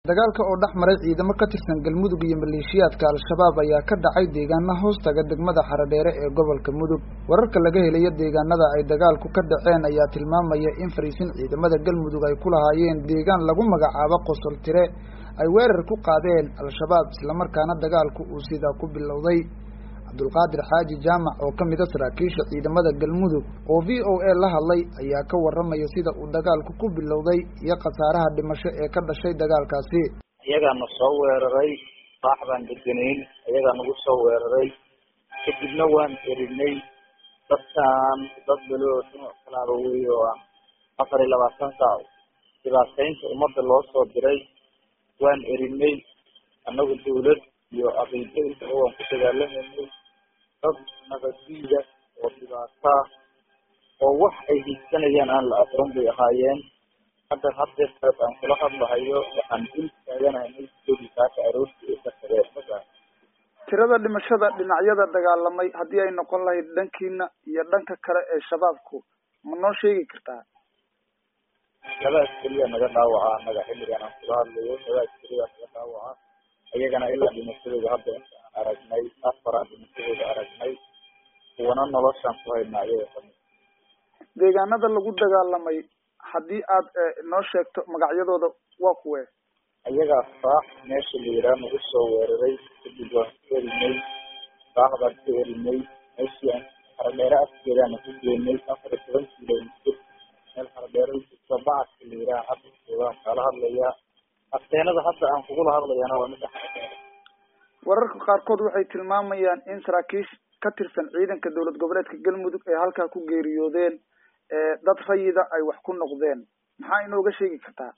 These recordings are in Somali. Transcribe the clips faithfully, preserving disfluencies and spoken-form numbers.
dagaalka oo dhex maray ciidamo ka tirsan galmudug iyo maleeshiyaadka al-shabaab ayaa ka dhacay deegaano hoostaga degmada Xaradheere ee gobolka Mudug. Wararka laga helayo deegaanada ay dagaalku ka dhaceen ayaa tilmaamaya in fariisin ciidamada galmudug ay ku lahaayeen deegaan lagu magacaabo Qosol Tire ay weerar ku qaadeen al-shabaab isla markaana dagaalku uu sidaa ku bilowday. Abdulqaadir Xaaji Jaamac oo ka mid ah saraakiisha ciidamada galmudug oo V O A la hadlay ayaa ka waramaya sida uu dagaalku ku bilowday iyo khasaaraha dhimasho ee ka dhashay dagaalkaasi. iyaga na soo weeraray baax baan degenayn iyaga nagu soo weeraray kadibna waan erinay dadkan dad baloo kala weeyo afar iyo labaatan saac dhibaataynta ummadda loo soo diray waan erinay annagu dawlad iyo aqoonta oo ku dagaalamayay dad nabadgelyada oo dhibaata oo wax ay hiigsanayaan aan la aqoon bay ahaayeen hadda hadda aan kula hadlahayo waxaan dil taaganahay dadka aroortii ka sareeyay tirada dhimashada dhinacyada dagaalamay haddii ay noqon lahayd dhankiina iyo dhanka kale ee shabaabku ma noo sheegi kartaa? laba kaliya naga dhaawacaa naga xilligan aan kula hadlayo laba kaliya naga dhaawacaa ayagana ilaa dhimashadooda hadda aragnay afar dhimashadooda aragnay wana noloshan ku haynaayo deegaanada lagu dagaalamay haddii aad noo sheegto magacyadooda waa kuwee? ayaga faax meesha la yiraahdo ugu soo weeraray kadib waan erinay baaxda erinay meesha Xaradheere askeedana ku geynay afar iyo toban kiiloomitir meel Xaradheere soo baax la yiraahdo hadda kala hadlaya afteennada hadda aan kugula hadlayana waa mid wararka qaarkood waxay tilmaamayaan in saraakiish ka tirsan ciidanka dowlad goboleedka galmudug ay halkaa ku geeriyoodeen ee dad rayida ay wax ku noqdeen maxaa inooga sheegi kartaa?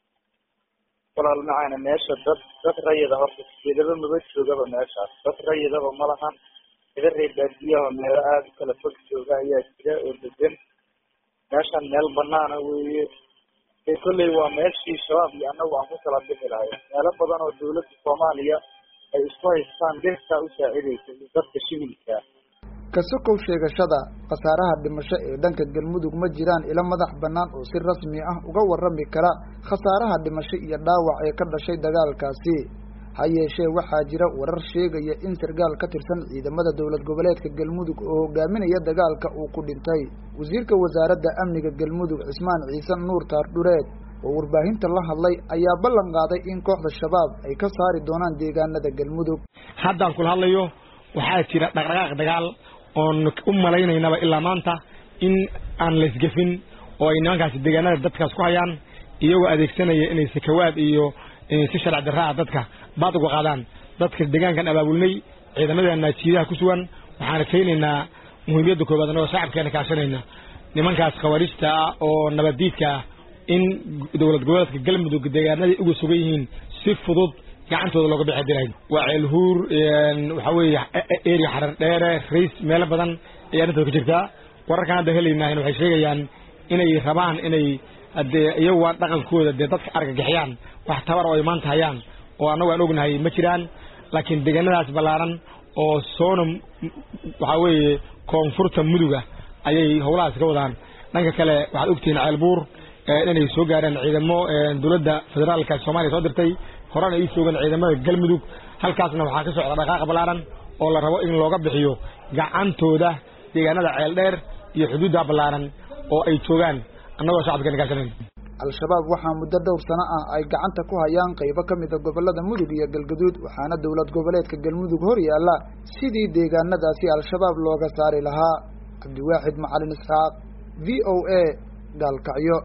walaal macana meesha dad dad rayida horta sidaba maba joogaba meesha dad rayidaba ma lahan sida reebaadiyaha meel aad kala fog jooga ayaa jira oo degan meeshan meel banaana weeye ee kulley waa meeshii shabaab iyo annagu aan ku kala bixi lahay meelo badan oo dawladda Soomaaliya ay isku haystaan dadka u saacideysay dadka shibilka ka sokow sheegashada khasaaraha dhimasho ee dhanka galmudug ma jiraan ila madax banaan oo si rasmi ah uga warrami kara khasaaraha dhimasho iyo dhaawac ee ka dhashay dagaalkaasi ha yeeshee waxaa jira warar sheegaya in sargaal ka tirsan ciidamada dowlad goboleedka galmudug oo hogaaminaya dagaalka uu ku dhintay. wasiirka wasaaradda amniga galmudug Cismaan Ciise Nuur Taardhureed oo warbaahinta la hadlay ayaa ballan qaaday in kooxda shabaab ay ka saari doonaan deegaanada galmudug. haddaan kula hadlayo waxaa jira dhaqdhaqaaq dagaal oon u malaynaynaba ilaa maanta in aan la isgafin oo ay nimankaasi deegaanada dadkaas ku hayaan iyagoo adeegsanaya inay sakawaad iyo si sharci darro ah dadka baad uga qaadaan dadka deegaankan abaabulnay ciidamada naajiyaha ku sugan waxaan keenaynaa muhiimada koobaad oo shacabkeena kaashanayna nimankaas khawaarijta oo nabadiidka in dowlad goboleedka galmudug deegaanada ugu sugan yihiin si fudud gacantooda looga bixi diray waa ceelhuur waxa weeye area Xaradheere rays meel badan ayaa inta ka jirta wararkan hadda helaynaa waxay sheegayaan inay rabaan inay iyagu dhaqankooda dadka argagaxiyaan wax tabar oo imaan tahayaan oo anagu aan ognahay ma jiraan laakiin deegaanadaas balaaran oo soonam waxa weeye koonfurta muduga ayay howlahaas ka wadaan dhanka kale waxaad ogtihiin ceelbuur inay soo gaareen ciidamo dowladda federaalka Soomaaliya soo dirtay horaan ay soo gaareen ciidamada galmudug halkaasna waxaa ka socda dhaqaaq balaaran oo la rabo in looga bixiyo gacantooda deegaanada Ceeldheer iyo xuduudda balaaran oo ay joogaan annagoo shacabka kaashanay. al-shabaab waxaa muddo dhowr sano ah ay gacanta ku hayaan qaybo ka mid ah gobolada mudug iyo galgaduud waxaana dowlad goboleedka galmudug hor yaalla sidii deegaanadaasi al-shabaab looga saari lahaa. Cabdiwaaxid Macalin Isxaaq V O A Gaalkacyo.